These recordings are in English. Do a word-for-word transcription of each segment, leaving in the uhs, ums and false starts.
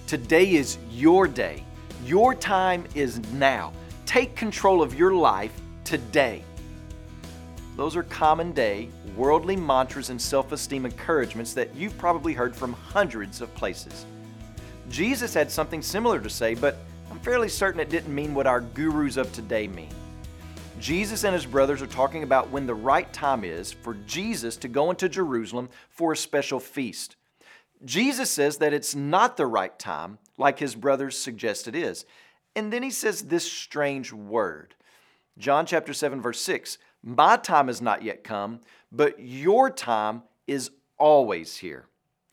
Today is your day. Your time is now. Take control of your life today. Those are common day, worldly mantras and self-esteem encouragements that you've probably heard from hundreds of places. Jesus had something similar to say, but I'm fairly certain it didn't mean what our gurus of today mean. Jesus and his brothers are talking about when the right time is for Jesus to go into Jerusalem for a special feast. Jesus says that it's not the right time, like his brothers suggest it is. And then he says this strange word. John chapter seven, verse six, "My time has not yet come, but your time is always here."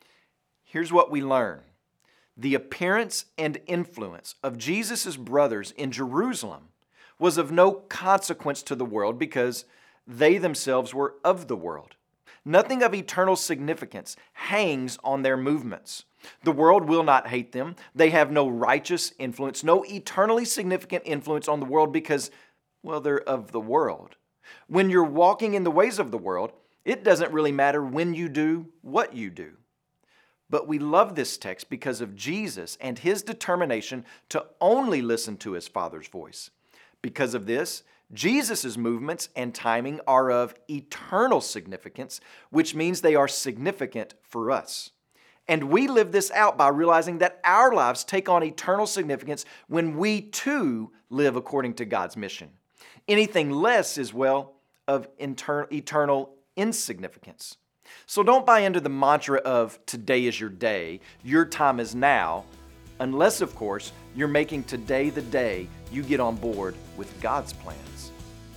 Here's what we learn. The appearance and influence of Jesus' brothers in Jerusalem was of no consequence to the world because they themselves were of the world. Nothing of eternal significance hangs on their movements. The world will not hate them. They have no righteous influence, no eternally significant influence on the world because, well, they're of the world. When you're walking in the ways of the world, it doesn't really matter when you do what you do. But we love this text because of Jesus and his determination to only listen to his Father's voice. Because of this, Jesus' movements and timing are of eternal significance, which means they are significant for us. And we live this out by realizing that our lives take on eternal significance when we too live according to God's mission. Anything less is, well, of inter- eternal insignificance. So don't buy into the mantra of today is your day, your time is now, unless, of course, you're making today the day you get on board with God's plans.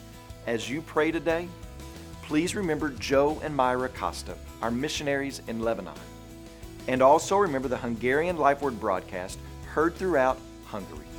As you pray today, please remember Joe and Myra Costa, our missionaries in Lebanon. And also remember the Hungarian Life Word broadcast heard throughout Hungary.